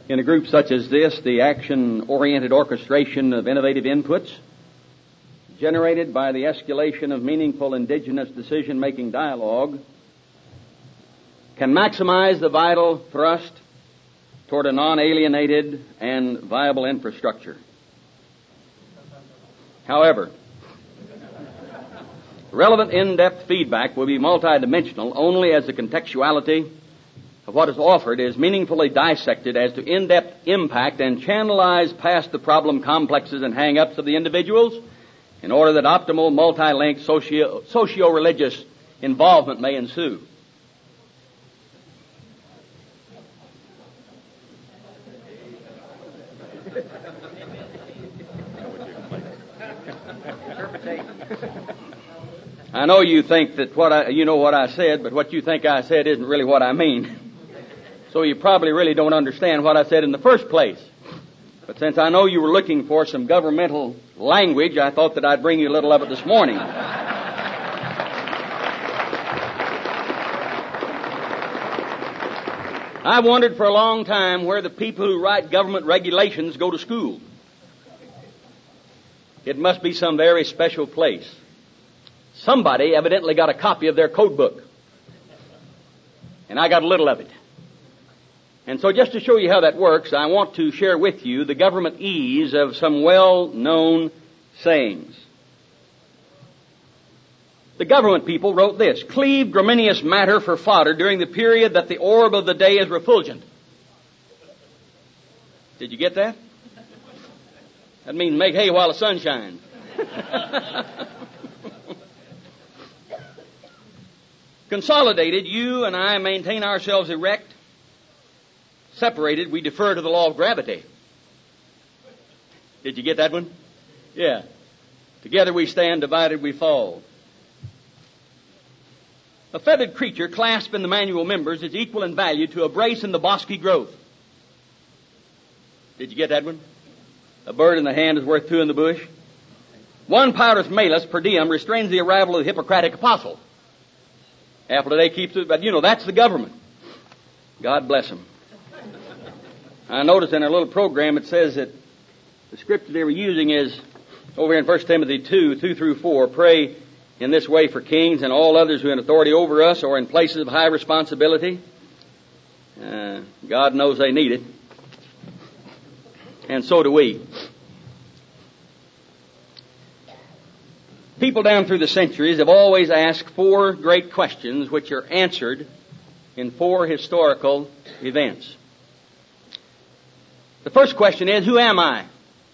In a group such as this, the action-oriented orchestration of innovative inputs generated by the escalation of meaningful indigenous decision-making dialogue can maximize the vital thrust toward a non-alienated and viable infrastructure. However, relevant in-depth feedback will be multidimensional only as the contextuality of what is offered is meaningfully dissected as to in-depth impact and channelized past the problem complexes and hang-ups of the individuals in order that optimal multi-linked socio-religious involvement may ensue. I know you think that you know what I said, but what you think I said isn't really what I mean. So you probably really don't understand what I said in the first place. But since I know you were looking for some governmental language, I thought that I'd bring you a little of it this morning. I've wondered for a long time where the people who write government regulations go to school. It must be some very special place. Somebody evidently got a copy of their code book. And I got a little of it. And so just to show you how that works, I want to share with you the government ease of some well-known sayings. The government people wrote this: cleave gramineous matter for fodder during the period that the orb of the day is refulgent. Did you get that? That means make hay while the sun shines. Consolidated, you and I maintain ourselves erect. Separated, we defer to the law of gravity. Did you get that one? Yeah. Together we stand, divided we fall. A feathered creature clasped in the manual members is equal in value to a brace in the bosky growth. Did you get that one? A bird in the hand is worth two in the bush. One Paulus Malus per diem restrains the arrival of the Hippocratic apostle. Apple today keeps it, but that's the government. God bless them. I noticed in our little program it says that the scripture they were using is over here in 1 Timothy 2:2-4. Pray in this way for kings and all others who are in authority over us or in places of high responsibility. God knows they need it. And so do we. People down through the centuries have always asked four great questions which are answered in four historical events. The first question is, who am I?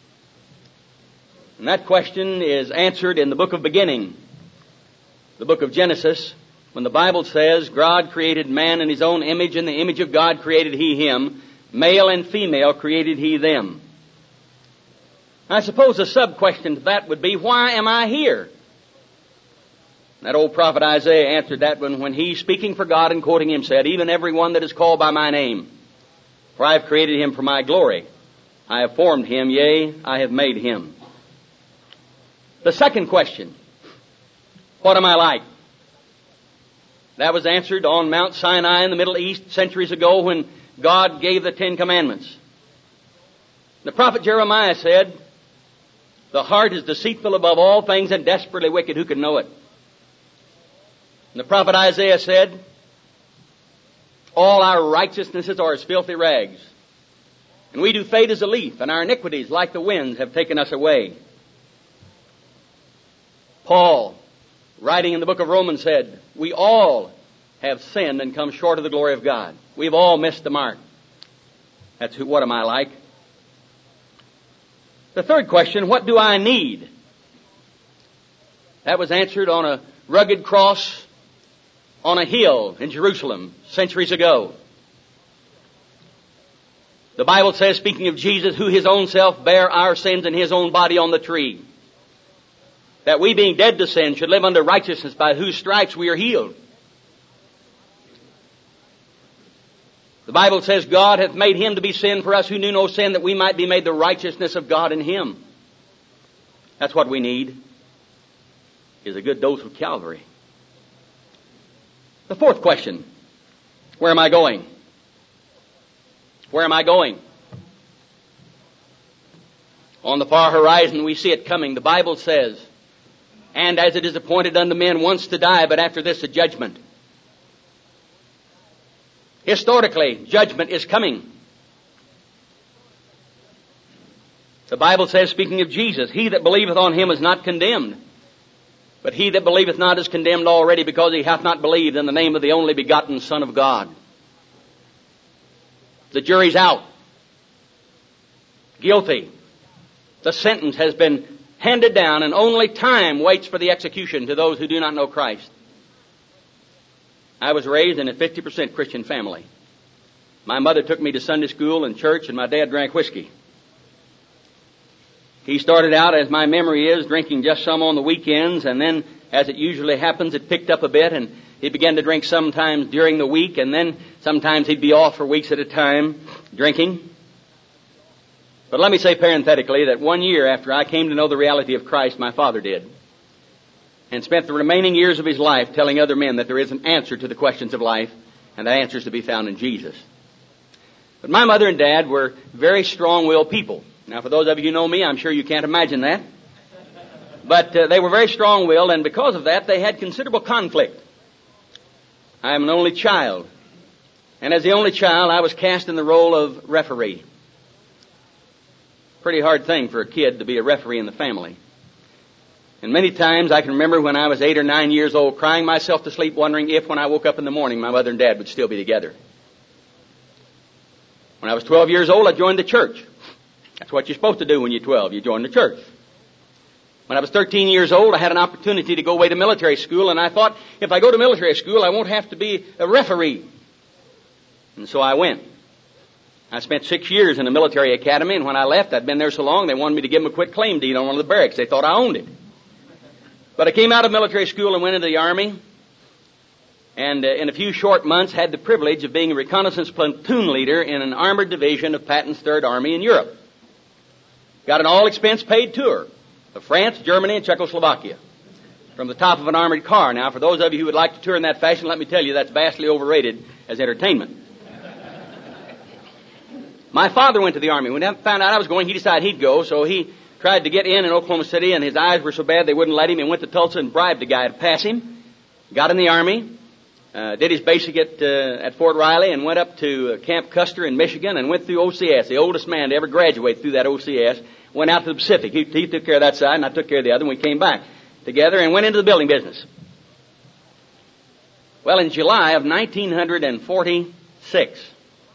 And that question is answered in the book of beginning, the book of Genesis, when the Bible says God created man in his own image, in the image of God created he him, male and female created he them. I suppose a sub-question to that would be, why am I here? That old prophet Isaiah answered that when he, speaking for God and quoting him, said, even every one that is called by my name, for I have created him for my glory. I have formed him, yea, I have made him. The second question, what am I like? That was answered on Mount Sinai in the Middle East centuries ago when God gave the Ten Commandments. The prophet Jeremiah said, the heart is deceitful above all things and desperately wicked. Who can know it? And the prophet Isaiah said, all our righteousnesses are as filthy rags. And we do fade as a leaf, and our iniquities, like the winds, have taken us away. Paul, writing in the book of Romans, said, we all have sinned and come short of the glory of God. We've all missed the mark. That's what am I like? The third question, what do I need? That was answered on a rugged cross on a hill in Jerusalem centuries ago. The Bible says, speaking of Jesus, who his own self bare our sins in his own body on the tree, that we being dead to sin should live unto righteousness, by whose stripes we are healed. The Bible says God hath made him to be sin for us who knew no sin, that we might be made the righteousness of God in him. That's what we need, is a good dose of Calvary. The fourth question, where am I going? Where am I going? On the far horizon we see it coming. The Bible says, and as it is appointed unto men once to die, but after this a judgment. Historically, judgment is coming. The Bible says, speaking of Jesus, he that believeth on him is not condemned, but he that believeth not is condemned already, because he hath not believed in the name of the only begotten Son of God. The jury's out. Guilty. The sentence has been handed down, and only time waits for the execution to those who do not know Christ. I was raised in a 50% Christian family. My mother took me to Sunday school and church, and my dad drank whiskey. He started out, as my memory is, drinking just some on the weekends, and then, as it usually happens, it picked up a bit, and he began to drink sometimes during the week, and then sometimes he'd be off for weeks at a time drinking. But let me say parenthetically that 1 year after I came to know the reality of Christ, my father did, and spent the remaining years of his life telling other men that there is an answer to the questions of life, and that answer is to be found in Jesus. But my mother and dad were very strong-willed people. Now, for those of you who know me, I'm sure you can't imagine that. But they were very strong-willed, and because of that, they had considerable conflict. I am an only child. And as the only child, I was cast in the role of referee. Pretty hard thing for a kid to be a referee in the family. And many times I can remember when I was 8 or 9 years old, crying myself to sleep, wondering if when I woke up in the morning, my mother and dad would still be together. When I was 12 years old, I joined the church. That's what you're supposed to do when you're 12. You join the church. When I was 13 years old, I had an opportunity to go away to military school, and I thought, if I go to military school, I won't have to be a referee. And so I went. I spent 6 years in the military academy, and when I left, I'd been there so long, they wanted me to give them a quit claim deed on one of the barracks. They thought I owned it. But I came out of military school and went into the Army, and in a few short months had the privilege of being a reconnaissance platoon leader in an armored division of Patton's Third Army in Europe. Got an all-expense-paid tour of France, Germany, and Czechoslovakia from the top of an armored car. Now, for those of you who would like to tour in that fashion, let me tell you that's vastly overrated as entertainment. My father went to the Army. When he found out I was going, he decided he'd go, so he tried to get in Oklahoma City, and his eyes were so bad they wouldn't let him. He went to Tulsa and bribed a guy to pass him. Got in the Army, did his basic at Fort Riley, and went up to Camp Custer in Michigan and went through OCS, the oldest man to ever graduate through that OCS. Went out to the Pacific. He took care of that side, and I took care of the other, and we came back together and went into the building business. Well, in July of 1946,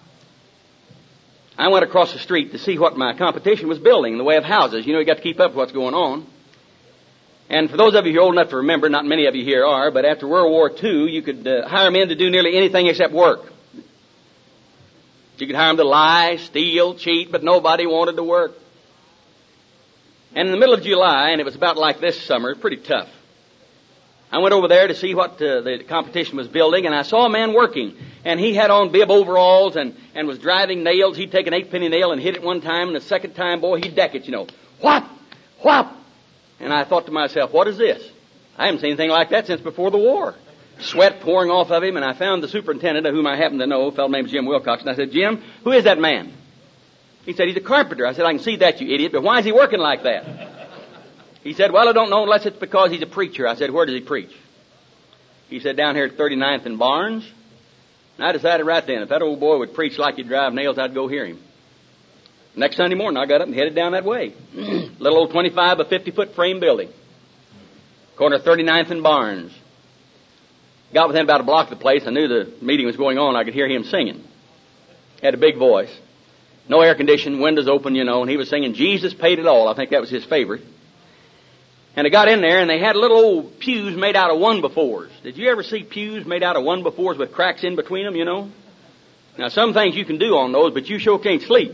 I went across the street to see what my competition was building in the way of houses. You know, you got to keep up with what's going on. And for those of you who are old enough to remember, not many of you here are, but after World War II, you could hire men to do nearly anything except work. You could hire them to lie, steal, cheat, but nobody wanted to work. And in the middle of July, and it was about like this summer, pretty tough, I went over there to see what the competition was building, and I saw a man working. And he had on bib overalls and was driving nails. He'd take an 8-penny nail and hit it one time, and the second time, boy, he'd deck it, you know. Whop! Whop! And I thought to myself, what is this? I haven't seen anything like that since before the war. Sweat pouring off of him, and I found the superintendent, of whom I happen to know, a fellow named Jim Wilcox, and I said, Jim, who is that man? He said, he's a carpenter. I said, I can see that, you idiot, but why is he working like that? He said, well, I don't know unless it's because he's a preacher. I said, where does he preach? He said, down here at 39th and Barnes. And I decided right then, if that old boy would preach like he'd drive nails, I'd go hear him. Next Sunday morning, I got up and headed down that way. Little old 25 by 50-foot frame building. Corner of 39th and Barnes. Got within about a block of the place. I knew the meeting was going on. I could hear him singing. Had a big voice. No air conditioning, windows open, you know, and he was singing, Jesus Paid It All. I think that was his favorite. And I got in there, and they had little old pews made out of 1-befores. Did you ever see pews made out of 1-befores with cracks in between them, you know? Now, some things you can do on those, but you sure can't sleep.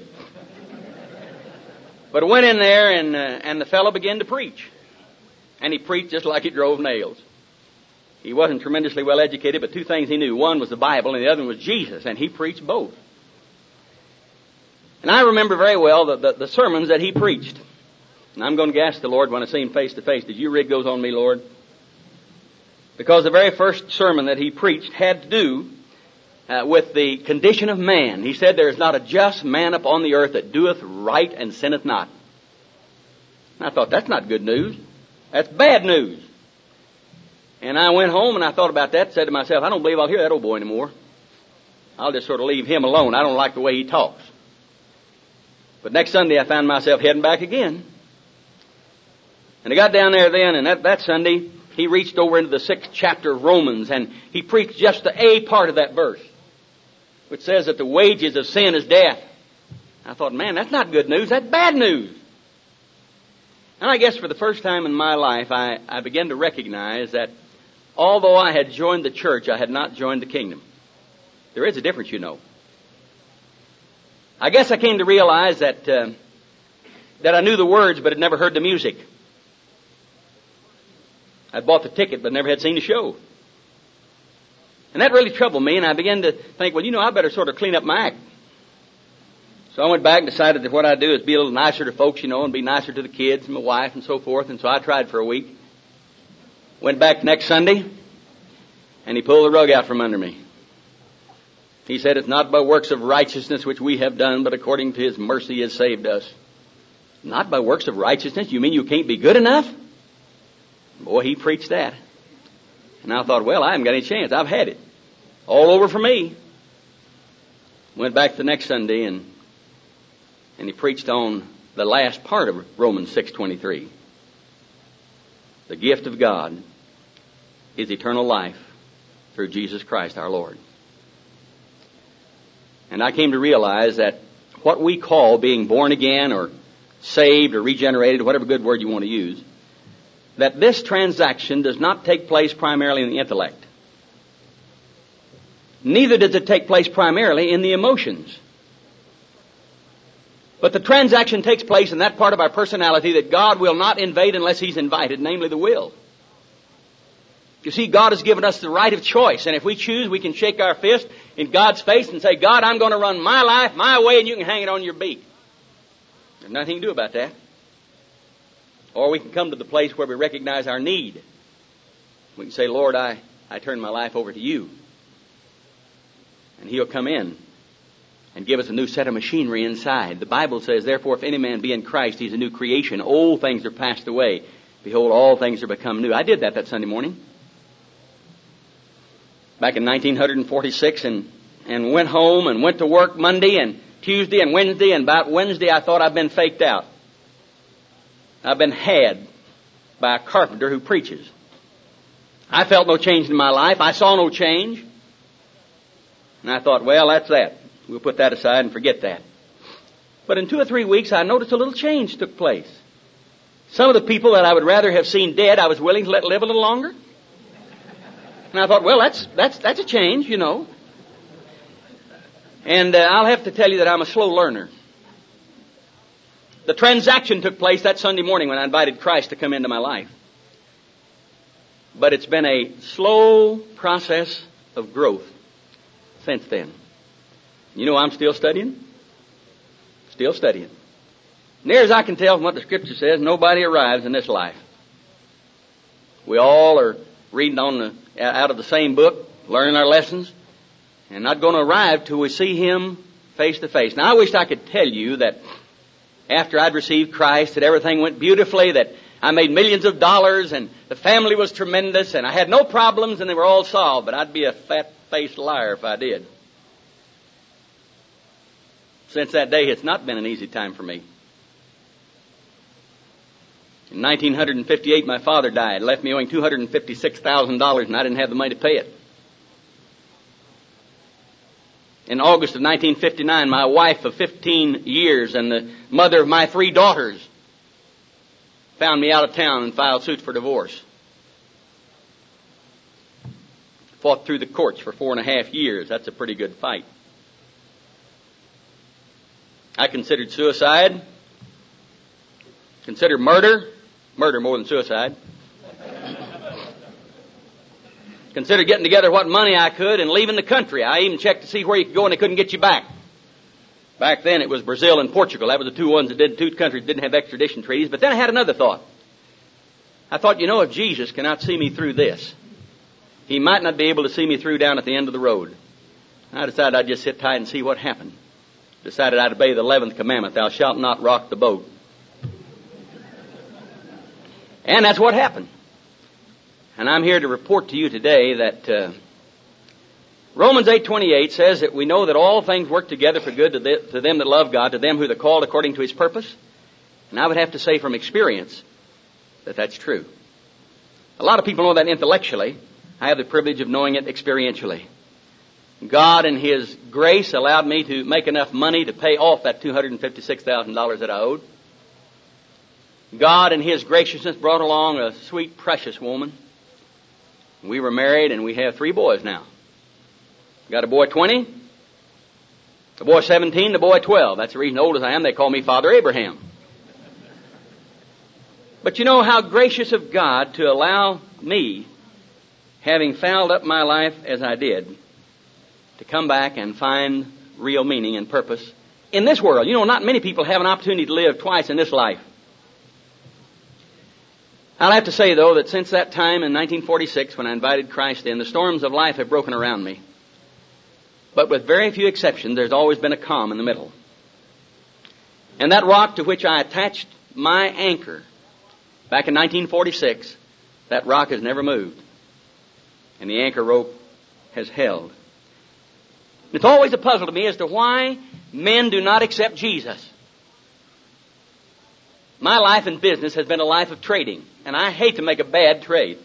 But I went in there, and the fellow began to preach. And he preached just like he drove nails. He wasn't tremendously well educated, but two things he knew. One was the Bible, and the other was Jesus, and he preached both. And I remember very well the sermons that he preached. And I'm going to ask the Lord when I see him face to face, did you rig those on me, Lord? Because the very first sermon that he preached had to do with the condition of man. He said, there is not a just man upon the earth that doeth right and sinneth not. And I thought, that's not good news. That's bad news. And I went home and I thought about that, said to myself, I don't believe I'll hear that old boy anymore. I'll just sort of leave him alone. I don't like the way he talks. But next Sunday I found myself heading back again. And I got down there then, and that Sunday, he reached over into the 6th chapter of Romans, and he preached just the A part of that verse, which says that the wages of sin is death. I thought, man, that's not good news. That's bad news. And I guess for the first time in my life, I began to recognize that although I had joined the church, I had not joined the kingdom. There is a difference, you know. I guess I came to realize that I knew the words but had never heard the music. I'd bought the ticket but never had seen the show. And that really troubled me, and I began to think, well, I better sort of clean up my act. So I went back and decided that what I'd do is be a little nicer to folks, and be nicer to the kids and my wife and so forth. And so I tried for a week. Went back next Sunday, and he pulled the rug out from under me. He said, it's not by works of righteousness which we have done, but according to His mercy He has saved us. Not by works of righteousness? You mean you can't be good enough? Boy, he preached that. And I thought, well, I haven't got any chance. I've had it. All over for me. Went back the next Sunday, and he preached on the last part of Romans 6:23. The gift of God is eternal life through Jesus Christ our Lord. And I came to realize that what we call being born again or saved or regenerated, whatever good word you want to use, that this transaction does not take place primarily in the intellect. Neither does it take place primarily in the emotions. But the transaction takes place in that part of our personality that God will not invade unless He's invited, namely the will. You see, God has given us the right of choice, and if we choose, we can shake our fist in God's face and say, God, I'm going to run my life my way, and you can hang it on your beak. There's nothing to do about that. Or we can come to the place where we recognize our need. We can say, Lord, I turn my life over to you. And He'll come in and give us a new set of machinery inside. The Bible says, therefore, if any man be in Christ, he's a new creation. Old things are passed away. Behold, all things are become new. I did that Sunday morning. Back in 1946, and went home and went to work Monday and Tuesday and Wednesday, and about Wednesday I thought I'd been faked out. I've been had by a carpenter who preaches. I felt no change in my life. I saw no change. And I thought, well, that's that. We'll put that aside and forget that. But in 2 or 3 weeks, I noticed a little change took place. Some of the people that I would rather have seen dead, I was willing to let live a little longer. And I thought, well, that's a change, And I'll have to tell you that I'm a slow learner. The transaction took place that Sunday morning when I invited Christ to come into my life. But it's been a slow process of growth since then. I'm still studying. Still studying. Near as I can tell from what the Scripture says, nobody arrives in this life. We all are reading out of the same book, learning our lessons, and not going to arrive till we see Him face to face. Now, I wish I could tell you that after I'd received Christ, that everything went beautifully, that I made millions of dollars, and the family was tremendous, and I had no problems, and they were all solved. But I'd be a fat-faced liar if I did. Since that day, it's not been an easy time for me. In 1958, my father died, left me owing $256,000, and I didn't have the money to pay it. In August of 1959, my wife of 15 years and the mother of my 3 daughters found me out of town and filed suit for divorce. Fought through the courts for 4.5 years. That's a pretty good fight. I considered suicide, considered murder more than suicide. Considered getting together what money I could and leaving the country. I even checked to see where you could go and they couldn't get you back. Back then it was Brazil and Portugal. That was the two countries that didn't have extradition treaties. But then I had another thought. I thought, if Jesus cannot see me through this, He might not be able to see me through down at the end of the road. I decided I'd just sit tight and see what happened. Decided I'd obey the 11th commandment, thou shalt not rock the boat. And that's what happened. And I'm here to report to you today that Romans 8:28 says that we know that all things work together for good to them that love God, to them who are called according to His purpose. And I would have to say from experience that that's true. A lot of people know that intellectually. I have the privilege of knowing it experientially. God in His grace allowed me to make enough money to pay off that $256,000 that I owed. God in His graciousness brought along a sweet, precious woman. We were married and we have 3 boys now. Got a boy 20, a boy 17, and a boy 12. That's the reason, old as I am, they call me Father Abraham. But you know how gracious of God to allow me, having fouled up my life as I did, to come back and find real meaning and purpose in this world. You know, not many people have an opportunity to live twice in this life. I'll have to say, though, that since that time in 1946 when I invited Christ in, the storms of life have broken around me. But with very few exceptions, there's always been a calm in the middle. And that rock to which I attached my anchor back in 1946, that rock has never moved. And the anchor rope has held. It's always a puzzle to me as to why men do not accept Jesus. My life in business has been a life of trading, and I hate to make a bad trade.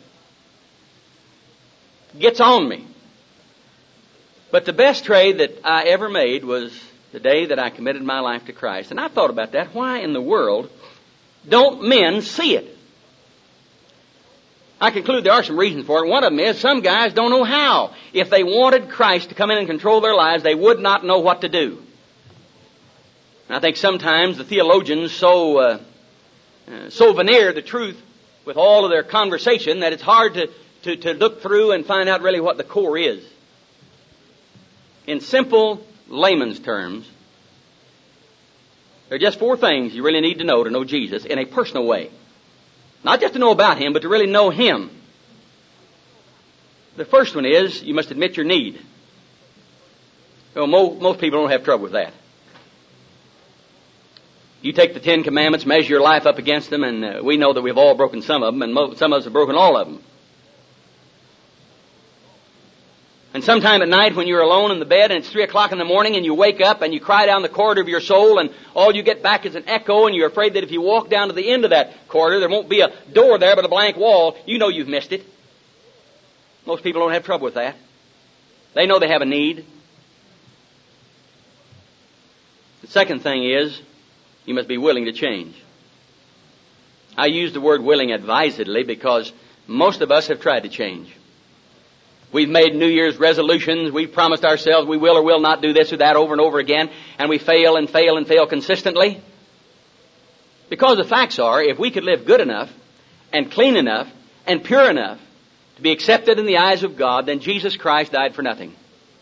It gets on me. But the best trade that I ever made was the day that I committed my life to Christ. And I thought about that. Why in the world don't men see it? I conclude there are some reasons for it. One of them is some guys don't know how. If they wanted Christ to come in and control their lives, they would not know what to do. And I think sometimes the theologians so veneer the truth with all of their conversation that it's hard to look through and find out really what the core is. In simple layman's terms, there are just 4 things you really need to know Jesus in a personal way. Not just to know about Him, but to really know Him. The first one is you must admit your need. Well, most people don't have trouble with that. You take the 10 Commandments, measure your life up against them, and we know that we've all broken some of them, and some of us have broken all of them. And sometime at night when you're alone in the bed and it's 3 o'clock in the morning and you wake up and you cry down the corridor of your soul and all you get back is an echo and you're afraid that if you walk down to the end of that corridor there won't be a door there but a blank wall, you know you've missed it. Most people don't have trouble with that. They know they have a need. The second thing is you must be willing to change. I use the word willing advisedly because most of us have tried to change. We've made New Year's resolutions. We've promised ourselves we will or will not do this or that over and over again, and we fail and fail and fail consistently. Because the facts are, if we could live good enough and clean enough and pure enough to be accepted in the eyes of God, then Jesus Christ died for nothing.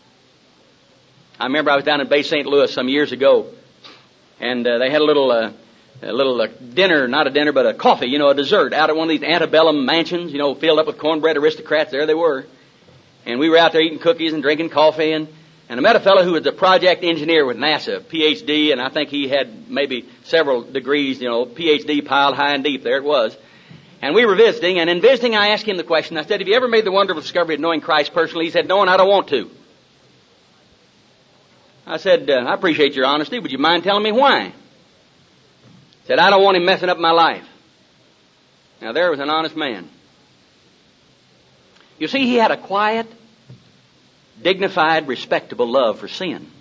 I remember I was down in Bay St. Louis some years ago, and they had a little dinner, not a dinner, but a coffee, a dessert out at one of these antebellum mansions, filled up with cornbread aristocrats. There they were. And we were out there eating cookies and drinking coffee, and I met a fellow who was a project engineer with NASA, PhD, and I think he had maybe several degrees, PhD piled high and deep. There it was. And we were visiting, and in visiting I asked him the question. I said, have you ever made the wonderful discovery of knowing Christ personally? He said, no, and I don't want to. I said, I appreciate your honesty. Would you mind telling me why? He said, I don't want him messing up my life. Now there was an honest man. You see, he had a quiet, dignified, respectable love for sin.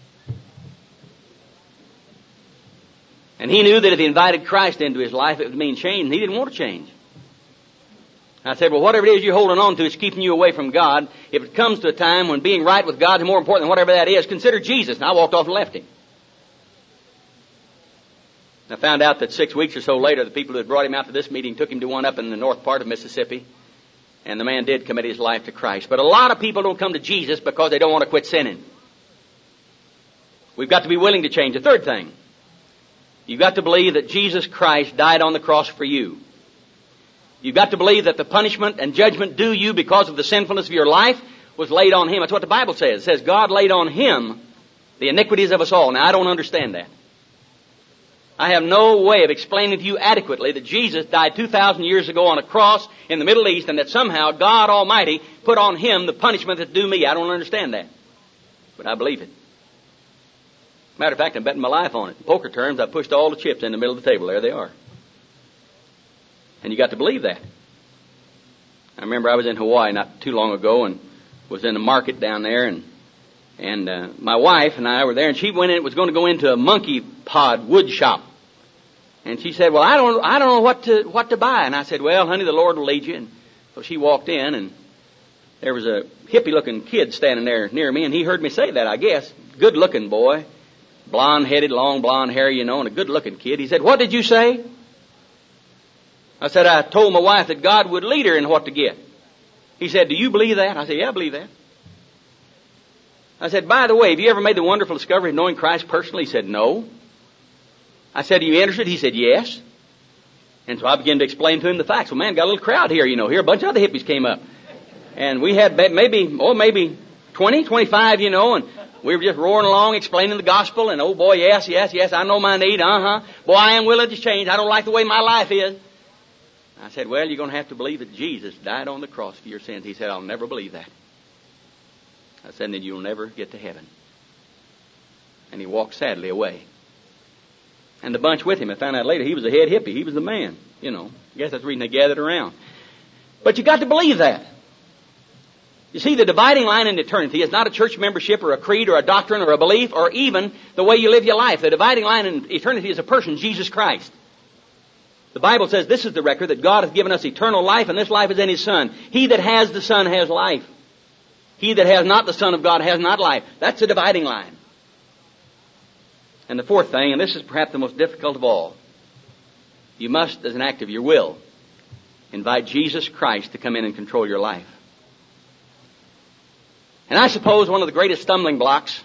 And he knew that if he invited Christ into his life, it would mean change, and he didn't want to change. I said, well, whatever it is you're holding on to, it's keeping you away from God. If it comes to a time when being right with God is more important than whatever that is, consider Jesus. And I walked off and left him. I found out that 6 weeks or so later, the people who had brought him out to this meeting took him to one up in the north part of Mississippi. And the man did commit his life to Christ. But a lot of people don't come to Jesus because they don't want to quit sinning. We've got to be willing to change. The third thing, you've got to believe that Jesus Christ died on the cross for you. You've got to believe that the punishment and judgment due you because of the sinfulness of your life was laid on Him. That's what the Bible says. It says God laid on Him the iniquities of us all. Now, I don't understand that. I have no way of explaining to you adequately that Jesus died 2,000 years ago on a cross in the Middle East and that somehow God Almighty put on Him the punishment that's due me. I don't understand that. But I believe it. Matter of fact, I'm betting my life on it. In poker terms, I pushed all the chips in the middle of the table. There they are. And you got to believe that. I remember I was in Hawaii not too long ago and was in the market down there, and my wife and I were there, and she was going to go into a monkey pod wood shop. And she said, well, I don't know what to buy. And I said, well, honey, the Lord will lead you. And so she walked in, and there was a hippie-looking kid standing there near me, and he heard me say that, I guess. Good-looking boy. Blonde-headed, long blonde hair, and a good-looking kid. He said, what did you say? I said, I told my wife that God would lead her in what to get. He said, do you believe that? I said, yeah, I believe that. I said, by the way, have you ever made the wonderful discovery of knowing Christ personally? He said, no. I said, are you interested? He said, yes. And so I began to explain to him the facts. Well, man, got a little crowd here, Here a bunch of other hippies came up. And we had maybe 20, 25, and we were just roaring along explaining the gospel. And, oh, boy, yes, I know my need. Boy, I am willing to change. I don't like the way my life is. I said, well, you're going to have to believe that Jesus died on the cross for your sins. He said, I'll never believe that. I said, then you'll never get to heaven. And he walked sadly away. And the bunch with him, I found out later, he was a head hippie. He was the man, I guess that's the reason they gathered around. But you got to believe that. You see, the dividing line in eternity is not a church membership or a creed or a doctrine or a belief or even the way you live your life. The dividing line in eternity is a person, Jesus Christ. The Bible says this is the record, that God has given us eternal life, and this life is in His Son. He that has the Son has life. He that has not the Son of God has not life. That's the dividing line. And the fourth thing, and this is perhaps the most difficult of all, you must, as an act of your will, invite Jesus Christ to come in and control your life. And I suppose one of the greatest stumbling blocks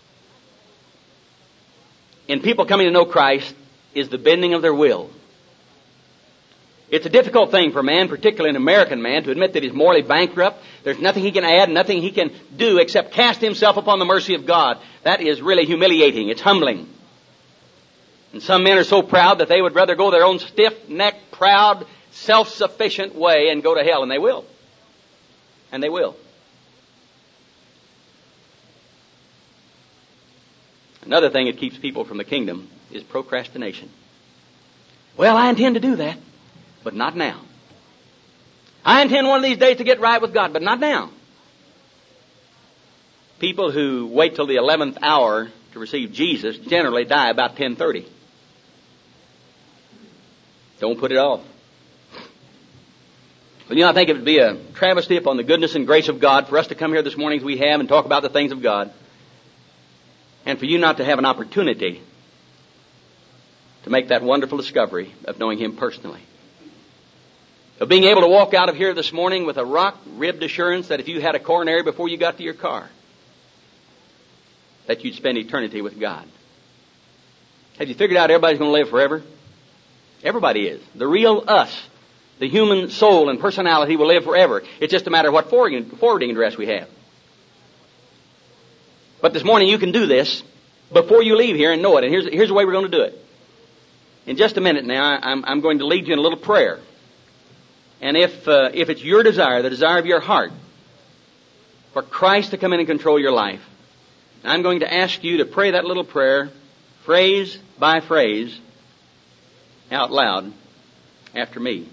in people coming to know Christ is the bending of their will. It's a difficult thing for a man, particularly an American man, to admit that he's morally bankrupt. There's nothing he can add, nothing he can do except cast himself upon the mercy of God. That is really humiliating. It's humbling. And some men are so proud that they would rather go their own stiff-necked, proud, self-sufficient way and go to hell, and they will. And they will. Another thing that keeps people from the kingdom is procrastination. Well, I intend to do that, but not now. I intend one of these days to get right with God, but not now. People who wait till the 11th hour to receive Jesus generally die about 10:30. Don't put it off. But I think it would be a travesty upon the goodness and grace of God for us to come here this morning as we have and talk about the things of God, and for you not to have an opportunity to make that wonderful discovery of knowing Him personally. Of being able to walk out of here this morning with a rock-ribbed assurance that if you had a coronary before you got to your car, that you'd spend eternity with God. Have you figured out everybody's going to live forever? Everybody is. The real us, the human soul and personality will live forever. It's just a matter of what forwarding address we have. But this morning you can do this before you leave here and know it. And here's the way we're going to do it. In just a minute now, I'm going to lead you in a little prayer. And if it's your desire, the desire of your heart, for Christ to come in and control your life, I'm going to ask you to pray that little prayer, phrase by phrase, out loud after me.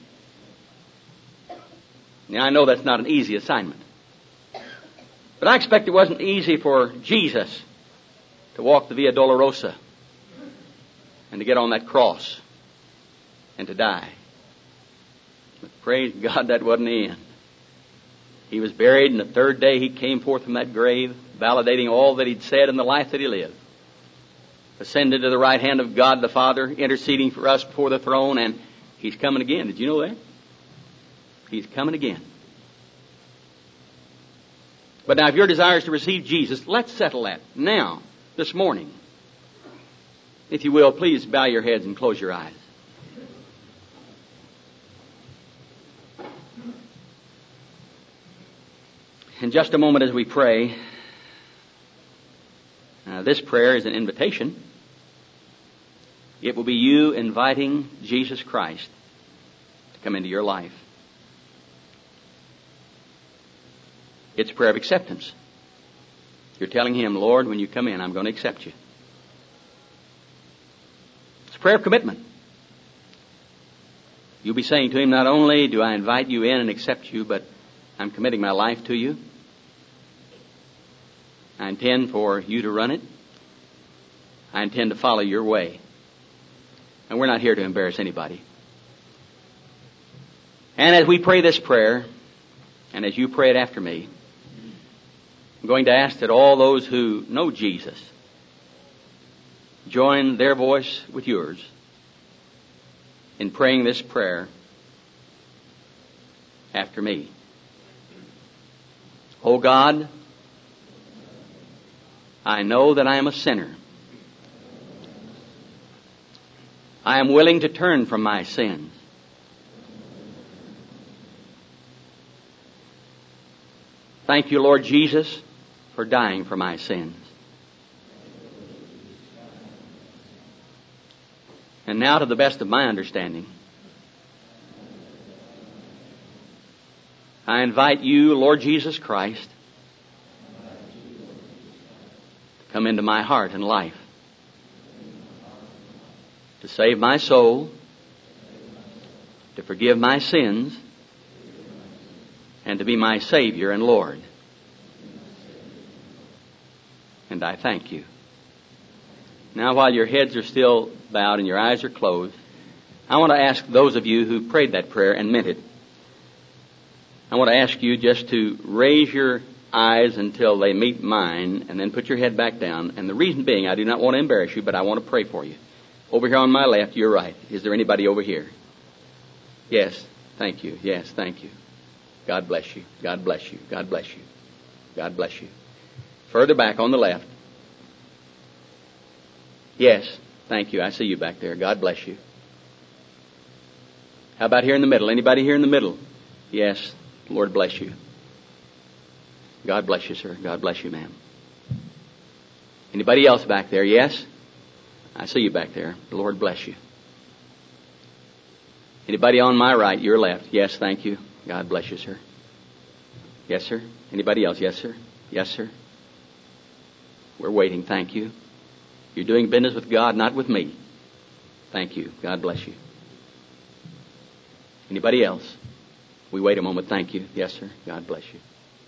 Now, I know that's not an easy assignment. But I expect it wasn't easy for Jesus to walk the Via Dolorosa and to get on that cross and to die. But praise God, that wasn't the end. He was buried, and the third day He came forth from that grave, validating all that He'd said in the life that He lived. Ascended to the right hand of God the Father, interceding for us before the throne, and He's coming again. Did you know that? He's coming again. But now, if your desire is to receive Jesus, let's settle that now, this morning. If you will, please bow your heads and close your eyes. In just a moment as we pray, this prayer is an invitation. It will be you inviting Jesus Christ to come into your life. It's a prayer of acceptance. You're telling Him, Lord, when you come in, I'm going to accept you. It's a prayer of commitment. You'll be saying to Him, not only do I invite you in and accept you, but I'm committing my life to you. I intend for you to run it. I intend to follow your way. And we're not here to embarrass anybody. And as we pray this prayer, and as you pray it after me, I'm going to ask that all those who know Jesus join their voice with yours in praying this prayer after me. Oh God, I know that I am a sinner. I am willing to turn from my sins. Thank you, Lord Jesus, for dying for my sins. And now, to the best of my understanding, I invite you, Lord Jesus Christ, to come into my heart and life, to save my soul, to forgive my sins, and to be my Savior and Lord. And I thank you. Now, while your heads are still bowed and your eyes are closed, I want to ask those of you who prayed that prayer and meant it, I want to ask you just to raise your eyes until they meet mine and then put your head back down. And the reason being, I do not want to embarrass you, but I want to pray for you. Over here on my left, you're right. Is there anybody over here? Yes, thank you. Yes, thank you. God bless you. God bless you. God bless you. God bless you. Further back on the left. Yes, thank you. I see you back there. God bless you. How about here in the middle? Anybody here in the middle? Yes, Lord bless you. God bless you, sir. God bless you, ma'am. Anybody else back there? Yes? I see you back there. The Lord bless you. Anybody on my right, your left? Yes, thank you. God bless you, sir. Yes, sir. Anybody else? Yes, sir. Yes, sir. We're waiting. Thank you. You're doing business with God, not with me. Thank you. God bless you. Anybody else? We wait a moment. Thank you. Yes, sir. God bless you.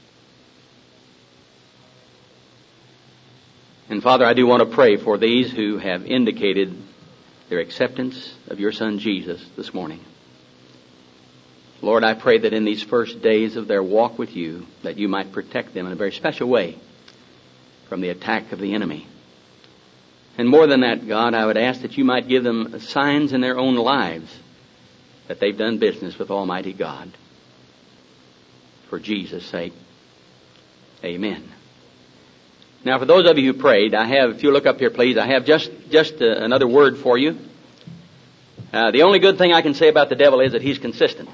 And Father, I do want to pray for these who have indicated their acceptance of your Son Jesus this morning. Lord, I pray that in these first days of their walk with you, that you might protect them in a very special way from the attack of the enemy. And more than that, God, I would ask that you might give them signs in their own lives that they've done business with Almighty God. For Jesus' sake, amen. Now, for those of you who prayed, I have, if you look up here, please, I have just another word for you. The only good thing I can say about the devil is that he's consistent.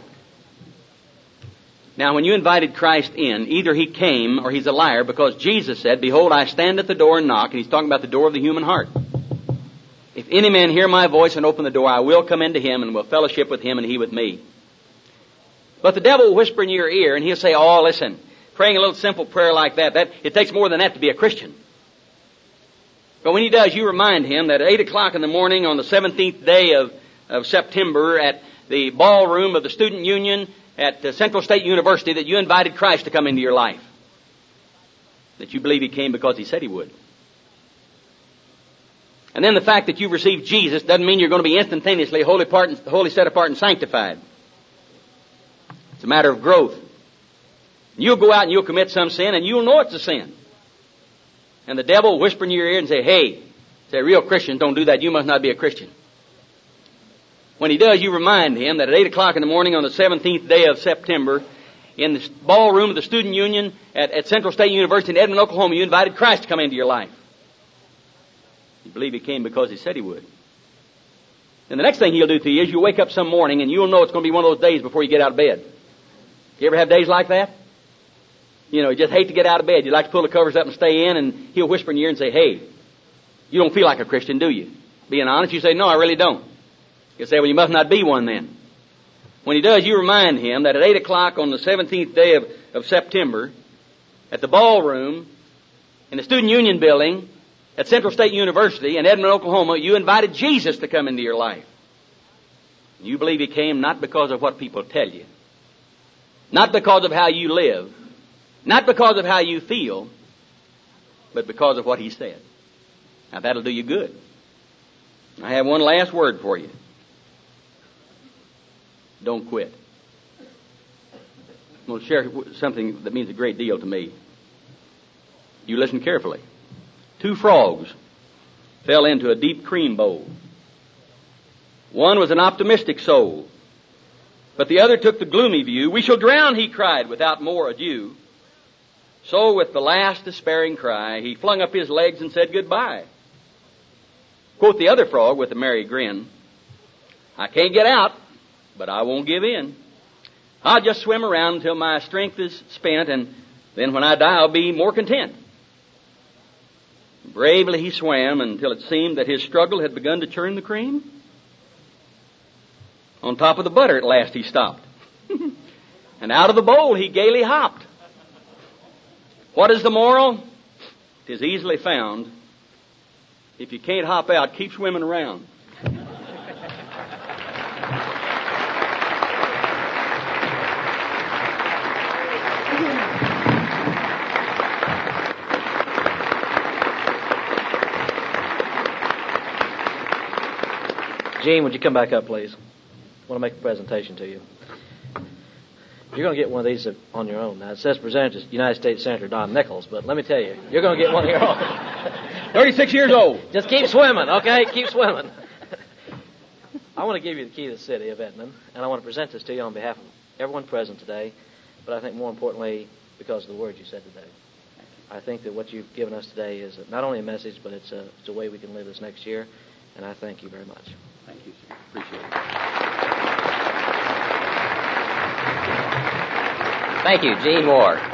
Now, when you invited Christ in, either he came or he's a liar, because Jesus said, behold, I stand at the door and knock, and he's talking about the door of the human heart. If any man hear my voice and open the door, I will come into him and will fellowship with him and he with me. But the devil will whisper in your ear and he'll say, oh, listen, praying a little simple prayer like that, it takes more than that to be a Christian. But when he does, you remind him that at 8 o'clock in the morning on the 17th day of September at the ballroom of the Student Union at Central State University that you invited Christ to come into your life. That you believe he came because he said he would. And then the fact that you've received Jesus doesn't mean you're going to be instantaneously wholly set apart and sanctified. It's a matter of growth. You'll go out and you'll commit some sin and you'll know it's a sin. And the devil will whisper in your ear and say, hey, real Christians don't do that. You must not be a Christian. When he does, you remind him that at 8 o'clock in the morning on the 17th day of September, in the ballroom of the Student Union at Central State University in Edmond, Oklahoma, you invited Christ to come into your life. You believe he came because he said he would. And the next thing he'll do to you is you'll wake up some morning and you'll know it's going to be one of those days before you get out of bed. You ever have days like that? You know, you just hate to get out of bed. You like to pull the covers up and stay in, and he'll whisper in your ear and say, hey, you don't feel like a Christian, do you? being honest, you say, no, I really don't. You say, well, you must not be one then. When he does, you remind him that at 8 o'clock on the 17th day of September, at the ballroom, in the Student Union building, at Central State University in Edmond, Oklahoma, you invited Jesus to come into your life. You believe he came not because of what people tell you, not because of how you live, not because of how you feel, but because of what he said. Now that'll do you good. I have one last word for you. Don't quit. I'm going to share something that means a great deal to me. You listen carefully. 2 frogs fell into a deep cream bowl. One was an optimistic soul, but the other took the gloomy view. We shall drown, he cried, without more ado. So with the last despairing cry, he flung up his legs and said goodbye. Quoth the other frog with a merry grin, I can't get out, but I won't give in. I'll just swim around until my strength is spent, and then when I die, I'll be more content. Bravely he swam until it seemed that his struggle had begun to churn the cream. On top of the butter at last he stopped. And out of the bowl he gaily hopped. What is the moral? 'Tis easily found. If you can't hop out, keep swimming around. Gene, would you come back up, please? I want to make a presentation to you. You're going to get one of these on your own. Now, it says presented to United States Senator Don Nichols, but let me tell you, you're going to get one of your own. 36 years old. Just keep swimming, okay? Keep swimming. I want to give you the key to the city of Edmond, and I want to present this to you on behalf of everyone present today, but I think more importantly, because of the words you said today. I think that what you've given us today is not only a message, but it's a way we can live this next year, and I thank you very much. Thank you, sir. Appreciate it. Thank you, Gene Moore.